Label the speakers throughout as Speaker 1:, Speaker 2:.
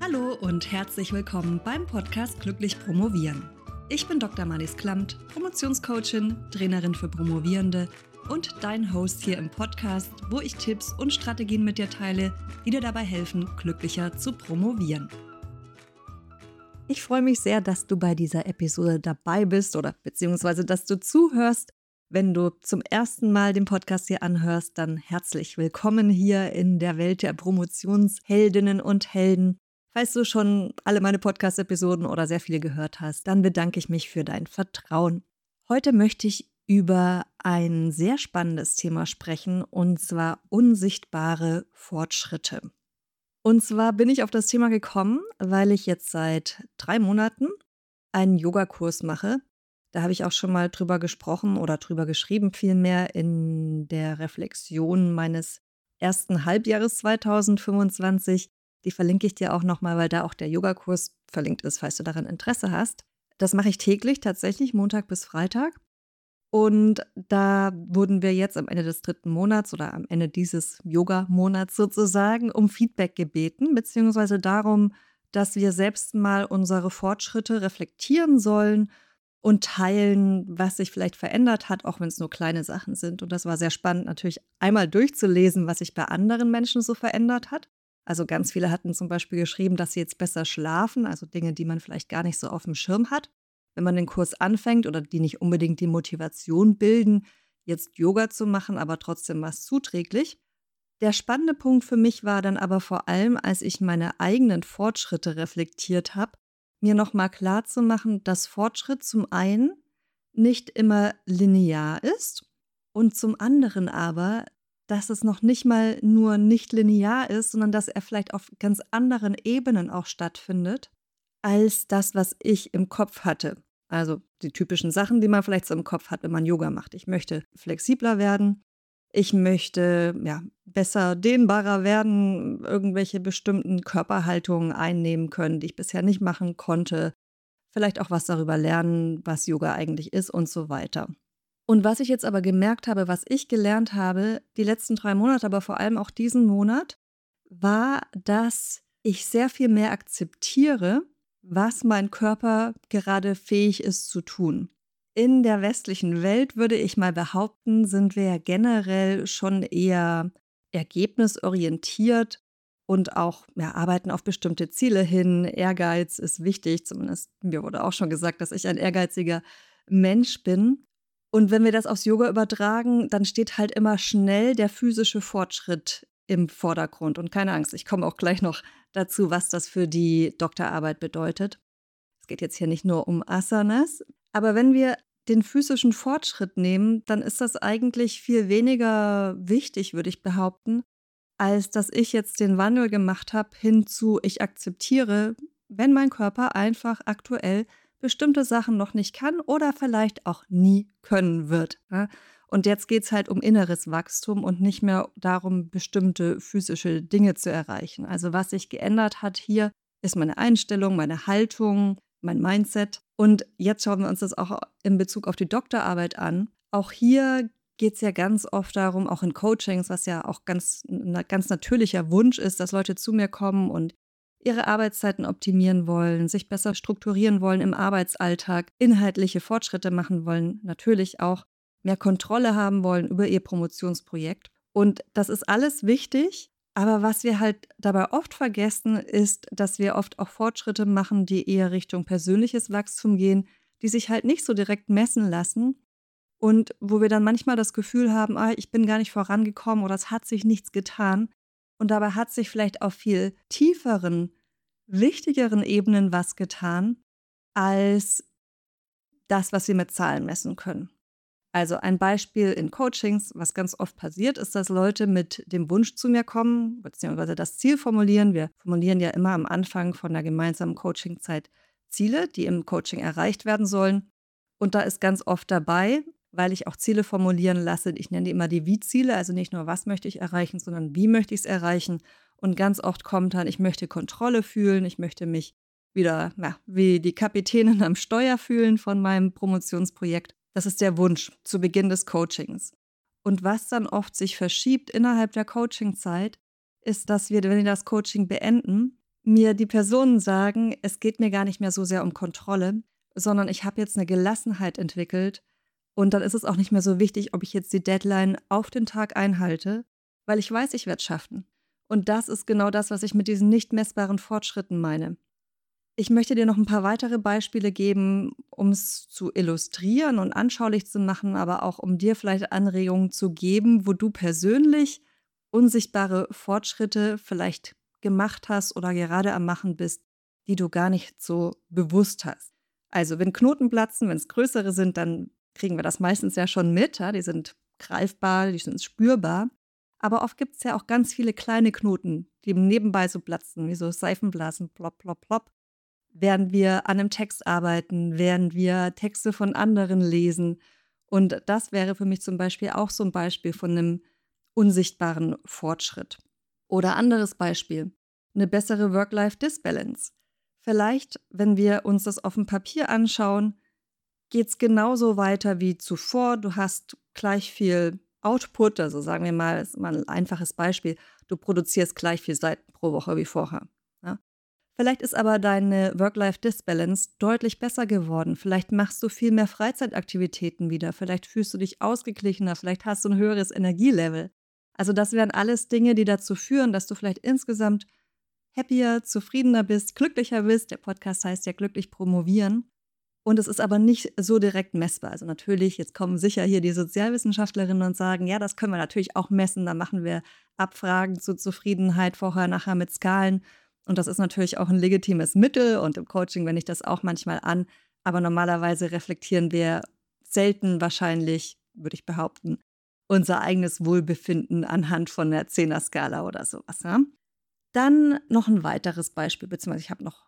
Speaker 1: Hallo und herzlich willkommen beim Podcast Glücklich Promovieren. Ich bin Dr. Marlies Klamt, Promotionscoachin, Trainerin für Promovierende und dein Host hier im Podcast, wo ich Tipps und Strategien mit dir teile, die dir dabei helfen, glücklicher zu promovieren. Ich freue mich sehr, dass du bei dieser Episode dabei bist oder beziehungsweise, dass du zuhörst. Wenn du zum ersten Mal den Podcast hier anhörst, dann herzlich willkommen hier in der Welt der Promotionsheldinnen und Helden. Falls du schon alle meine Podcast-Episoden oder sehr viele gehört hast, dann bedanke ich mich für dein Vertrauen. Heute möchte ich über ein sehr spannendes Thema sprechen, und zwar unsichtbare Fortschritte. Und zwar bin ich auf das Thema gekommen, weil ich jetzt seit 3 Monaten einen Yogakurs mache. Da habe ich auch schon mal drüber gesprochen oder drüber geschrieben, vielmehr in der Reflexion meines ersten Halbjahres 2025. Die verlinke ich dir auch nochmal, weil da auch der Yogakurs verlinkt ist, falls du daran Interesse hast. Das mache ich täglich, tatsächlich, Montag bis Freitag. Und da wurden wir jetzt am Ende des 3. Monats oder am Ende dieses Yoga-Monats sozusagen um Feedback gebeten, beziehungsweise darum, dass wir selbst mal unsere Fortschritte reflektieren sollen und teilen, was sich vielleicht verändert hat, auch wenn es nur kleine Sachen sind. Und das war sehr spannend, natürlich einmal durchzulesen, was sich bei anderen Menschen so verändert hat. Also ganz viele hatten zum Beispiel geschrieben, dass sie jetzt besser schlafen, also Dinge, die man vielleicht gar nicht so auf dem Schirm hat, wenn man den Kurs anfängt oder die nicht unbedingt die Motivation bilden, jetzt Yoga zu machen, aber trotzdem was zuträglich. Der spannende Punkt für mich war dann aber vor allem, als ich meine eigenen Fortschritte reflektiert habe, mir nochmal klarzumachen, dass Fortschritt zum einen nicht immer linear ist und zum anderen aber, dass es noch nicht mal nur nicht linear ist, sondern dass er vielleicht auf ganz anderen Ebenen auch stattfindet, als das, was ich im Kopf hatte. Also die typischen Sachen, die man vielleicht so im Kopf hat, wenn man Yoga macht. Ich möchte flexibler werden, ich möchte besser dehnbarer werden, irgendwelche bestimmten Körperhaltungen einnehmen können, die ich bisher nicht machen konnte. Vielleicht auch was darüber lernen, was Yoga eigentlich ist und so weiter. Und was ich jetzt aber gemerkt habe, was ich gelernt habe, die letzten 3 Monate, aber vor allem auch diesen Monat, war, dass ich sehr viel mehr akzeptiere, was mein Körper gerade fähig ist zu tun. In der westlichen Welt, würde ich mal behaupten, sind wir ja generell schon eher ergebnisorientiert und auch arbeiten auf bestimmte Ziele hin. Ehrgeiz ist wichtig, zumindest mir wurde auch schon gesagt, dass ich ein ehrgeiziger Mensch bin. Und wenn wir das aufs Yoga übertragen, dann steht halt immer schnell der physische Fortschritt im Vordergrund. Und keine Angst, ich komme auch gleich noch dazu, was das für die Doktorarbeit bedeutet. Es geht jetzt hier nicht nur um Asanas. Aber wenn wir den physischen Fortschritt nehmen, dann ist das eigentlich viel weniger wichtig, würde ich behaupten, als dass ich jetzt den Wandel gemacht habe hin zu, ich akzeptiere, wenn mein Körper einfach aktuell bestimmte Sachen noch nicht kann oder vielleicht auch nie können wird. Ja? Und jetzt geht es halt um inneres Wachstum und nicht mehr darum, bestimmte physische Dinge zu erreichen. Also was sich geändert hat hier, ist meine Einstellung, meine Haltung, mein Mindset. Und jetzt schauen wir uns das auch in Bezug auf die Doktorarbeit an. Auch hier geht es ja ganz oft darum, auch in Coachings, was ja auch ein ganz natürlicher Wunsch ist, dass Leute zu mir kommen und ihre Arbeitszeiten optimieren wollen, sich besser strukturieren wollen im Arbeitsalltag, inhaltliche Fortschritte machen wollen, natürlich auch mehr Kontrolle haben wollen über ihr Promotionsprojekt. Und das ist alles wichtig, aber was wir halt dabei oft vergessen, ist, dass wir oft auch Fortschritte machen, die eher Richtung persönliches Wachstum gehen, die sich halt nicht so direkt messen lassen und wo wir dann manchmal das Gefühl haben, ich bin gar nicht vorangekommen oder es hat sich nichts getan. Und dabei hat sich vielleicht auf viel tieferen, wichtigeren Ebenen was getan, als das, was wir mit Zahlen messen können. Also ein Beispiel in Coachings, was ganz oft passiert, ist, dass Leute mit dem Wunsch zu mir kommen, beziehungsweise das Ziel formulieren. Wir formulieren ja immer am Anfang von der gemeinsamen Coachingzeit Ziele, die im Coaching erreicht werden sollen. Und da ist ganz oft dabei, weil ich auch Ziele formulieren lasse. Ich nenne die immer die Wie-Ziele, also nicht nur, was möchte ich erreichen, sondern wie möchte ich es erreichen. Und ganz oft kommt dann, ich möchte Kontrolle fühlen, ich möchte mich wieder wie die Kapitänin am Steuer fühlen von meinem Promotionsprojekt. Das ist der Wunsch zu Beginn des Coachings. Und was dann oft sich verschiebt innerhalb der Coachingzeit, ist, dass wir, wenn wir das Coaching beenden, mir die Personen sagen, es geht mir gar nicht mehr so sehr um Kontrolle, sondern ich habe jetzt eine Gelassenheit entwickelt und dann ist es auch nicht mehr so wichtig, ob ich jetzt die Deadline auf den Tag einhalte, weil ich weiß, ich werde es schaffen. Und das ist genau das, was ich mit diesen nicht messbaren Fortschritten meine. Ich möchte dir noch ein paar weitere Beispiele geben, um es zu illustrieren und anschaulich zu machen, aber auch um dir vielleicht Anregungen zu geben, wo du persönlich unsichtbare Fortschritte vielleicht gemacht hast oder gerade am Machen bist, die du gar nicht so bewusst hast. Also wenn Knoten platzen, wenn es größere sind, dann kriegen wir das meistens ja schon mit. Ja? Die sind greifbar, die sind spürbar. Aber oft gibt es ja auch ganz viele kleine Knoten, die nebenbei so platzen, wie so Seifenblasen, plopp, plopp, plopp. Während wir an einem Text arbeiten, während wir Texte von anderen lesen. Und das wäre für mich zum Beispiel auch so ein Beispiel von einem unsichtbaren Fortschritt. Oder anderes Beispiel, eine bessere Work-Life-Disbalance. Vielleicht, wenn wir uns das auf dem Papier anschauen, geht es genauso weiter wie zuvor. Du hast gleich viel Output, also sagen wir mal, das ist mal ein einfaches Beispiel, du produzierst gleich viel Seiten pro Woche wie vorher. Ja? Vielleicht ist aber deine Work-Life-Disbalance deutlich besser geworden. Vielleicht machst du viel mehr Freizeitaktivitäten wieder. Vielleicht fühlst du dich ausgeglichener. Vielleicht hast du ein höheres Energielevel. Also das wären alles Dinge, die dazu führen, dass du vielleicht insgesamt happier, zufriedener bist, glücklicher bist. Der Podcast heißt ja glücklich promovieren. Und es ist aber nicht so direkt messbar. Also natürlich, jetzt kommen sicher hier die Sozialwissenschaftlerinnen und sagen, ja, das können wir natürlich auch messen. Da machen wir Abfragen zur Zufriedenheit vorher, nachher mit Skalen. Und das ist natürlich auch ein legitimes Mittel und im Coaching wende ich das auch manchmal an. Aber normalerweise reflektieren wir selten wahrscheinlich, würde ich behaupten, unser eigenes Wohlbefinden anhand von der 10er-Skala oder sowas. Ja? Dann noch ein weiteres Beispiel, beziehungsweise ich habe noch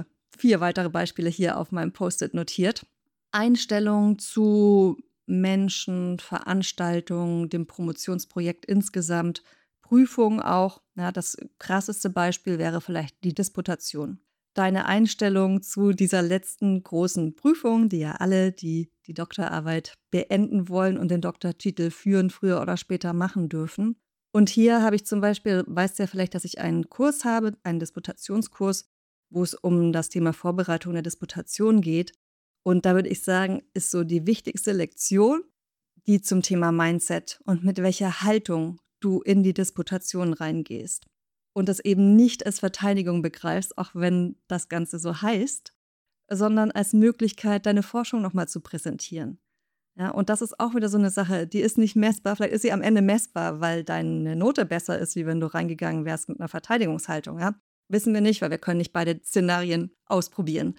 Speaker 1: 4 weitere Beispiele hier auf meinem Post-it notiert. Einstellung zu Menschen, Veranstaltungen, dem Promotionsprojekt insgesamt, Prüfungen auch. Ja, das krasseste Beispiel wäre vielleicht die Disputation. Deine Einstellung zu dieser letzten großen Prüfung, die ja alle die Doktorarbeit beenden wollen und den Doktortitel führen, früher oder später machen dürfen. Und hier habe ich zum Beispiel, weißt du ja vielleicht, dass ich einen Kurs habe, einen Disputationskurs, wo es um das Thema Vorbereitung der Disputation geht. Und da würde ich sagen, ist so die wichtigste Lektion, die zum Thema Mindset und mit welcher Haltung du in die Disputation reingehst. Und das eben nicht als Verteidigung begreifst, auch wenn das Ganze so heißt, sondern als Möglichkeit, deine Forschung nochmal zu präsentieren. Ja, und das ist auch wieder so eine Sache, die ist nicht messbar. Vielleicht ist sie am Ende messbar, weil deine Note besser ist, wie wenn du reingegangen wärst mit einer Verteidigungshaltung. Ja? Wissen wir nicht, weil wir können nicht beide Szenarien ausprobieren.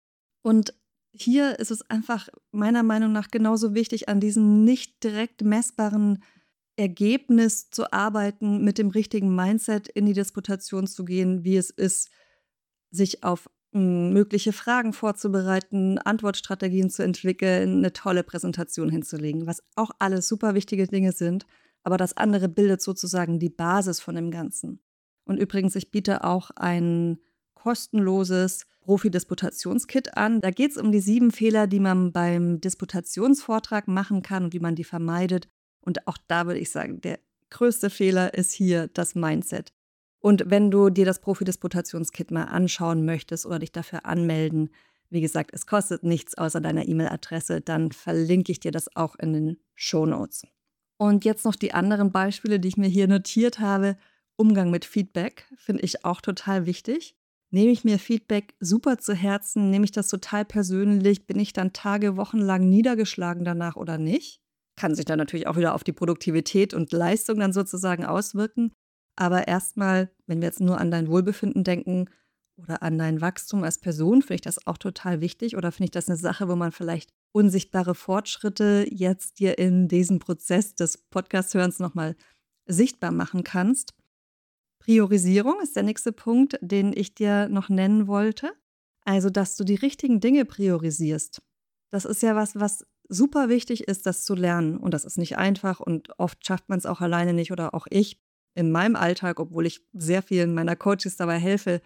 Speaker 1: Und hier ist es einfach meiner Meinung nach genauso wichtig, an diesem nicht direkt messbaren Ergebnis zu arbeiten, mit dem richtigen Mindset in die Disputation zu gehen, wie es ist, sich auf mögliche Fragen vorzubereiten, Antwortstrategien zu entwickeln, eine tolle Präsentation hinzulegen, was auch alles super wichtige Dinge sind, aber das andere bildet sozusagen die Basis von dem Ganzen. Und übrigens, ich biete auch ein kostenloses Profi-Disputationskit an. Da geht es um die 7 Fehler, die man beim Disputationsvortrag machen kann und wie man die vermeidet. Und auch da würde ich sagen, der größte Fehler ist hier das Mindset. Und wenn du dir das Profi-Disputationskit mal anschauen möchtest oder dich dafür anmelden, wie gesagt, es kostet nichts außer deiner E-Mail-Adresse, dann verlinke ich dir das auch in den Shownotes. Und jetzt noch die anderen Beispiele, die ich mir hier notiert habe. Umgang mit Feedback finde ich auch total wichtig. Nehme ich mir Feedback super zu Herzen? Nehme ich das total persönlich? Bin ich dann Tage, Wochen lang niedergeschlagen danach oder nicht? Kann sich dann natürlich auch wieder auf die Produktivität und Leistung dann sozusagen auswirken. Aber erstmal, wenn wir jetzt nur an dein Wohlbefinden denken oder an dein Wachstum als Person, finde ich das auch total wichtig. Oder finde ich das eine Sache, wo man vielleicht unsichtbare Fortschritte jetzt dir in diesem Prozess des Podcast-Hörens nochmal sichtbar machen kannst. Priorisierung ist der nächste Punkt, den ich dir noch nennen wollte. Also, dass du die richtigen Dinge priorisierst. Das ist ja was super wichtig ist, das zu lernen. Und das ist nicht einfach und oft schafft man es auch alleine nicht oder auch ich in meinem Alltag, obwohl ich sehr vielen meiner Coaches dabei helfe,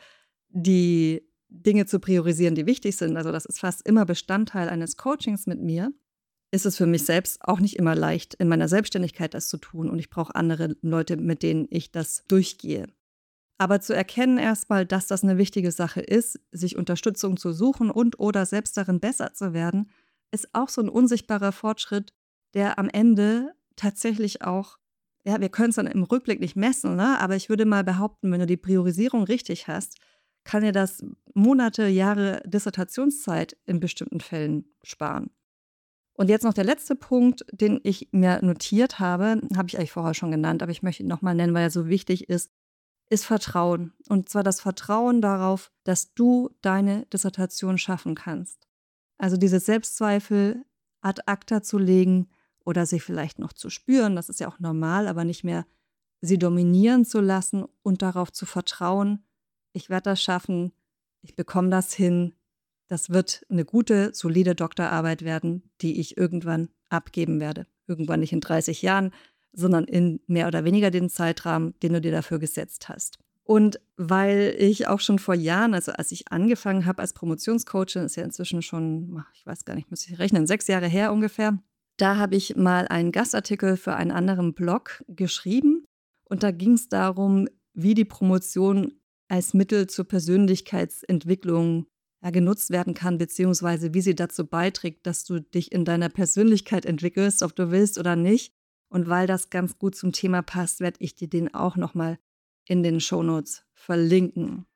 Speaker 1: die Dinge zu priorisieren, die wichtig sind. Also das ist fast immer Bestandteil eines Coachings mit mir. Ist es für mich selbst auch nicht immer leicht, in meiner Selbstständigkeit das zu tun. Und ich brauche andere Leute, mit denen ich das durchgehe. Aber zu erkennen erstmal, dass das eine wichtige Sache ist, sich Unterstützung zu suchen und oder selbst darin besser zu werden, ist auch so ein unsichtbarer Fortschritt, der am Ende tatsächlich auch, ja, wir können es dann im Rückblick nicht messen, ne? Aber ich würde mal behaupten, wenn du die Priorisierung richtig hast, kann dir das Monate, Jahre Dissertationszeit in bestimmten Fällen sparen. Und jetzt noch der letzte Punkt, den ich mir notiert habe ich eigentlich vorher schon genannt, aber ich möchte ihn nochmal nennen, weil er so wichtig ist Vertrauen. Und zwar das Vertrauen darauf, dass du deine Dissertation schaffen kannst. Also diese Selbstzweifel ad acta zu legen oder sie vielleicht noch zu spüren, das ist ja auch normal, aber nicht mehr sie dominieren zu lassen und darauf zu vertrauen, ich werde das schaffen, ich bekomme das hin, das wird eine gute, solide Doktorarbeit werden, die ich irgendwann abgeben werde. Irgendwann nicht in 30 Jahren, sondern in mehr oder weniger den Zeitrahmen, den du dir dafür gesetzt hast. Und weil ich auch schon vor Jahren, also als ich angefangen habe als Promotionscoachin, ist ja inzwischen schon, ich weiß gar nicht, muss ich rechnen, 6 Jahre her ungefähr, da habe ich mal einen Gastartikel für einen anderen Blog geschrieben und da ging es darum, wie die Promotion als Mittel zur Persönlichkeitsentwicklung genutzt werden kann, beziehungsweise wie sie dazu beiträgt, dass du dich in deiner Persönlichkeit entwickelst, ob du willst oder nicht. Und weil das ganz gut zum Thema passt, werde ich dir den auch nochmal in den Shownotes verlinken.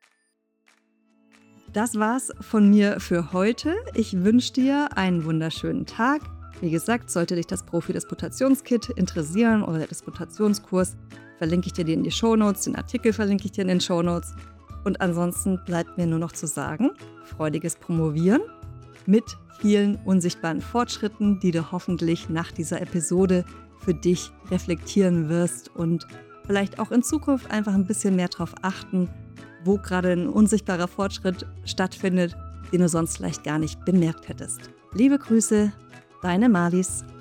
Speaker 1: Das war's von mir für heute. Ich wünsche dir einen wunderschönen Tag. Wie gesagt, sollte dich das Profi-Disputationskit interessieren oder der Disputationskurs, verlinke ich dir den in die Shownotes, den Artikel verlinke ich dir in den Shownotes. Und ansonsten bleibt mir nur noch zu sagen, freudiges Promovieren mit vielen unsichtbaren Fortschritten, die du hoffentlich nach dieser Episode für dich reflektieren wirst und vielleicht auch in Zukunft einfach ein bisschen mehr darauf achten, wo gerade ein unsichtbarer Fortschritt stattfindet, den du sonst vielleicht gar nicht bemerkt hättest. Liebe Grüße, deine Marlies.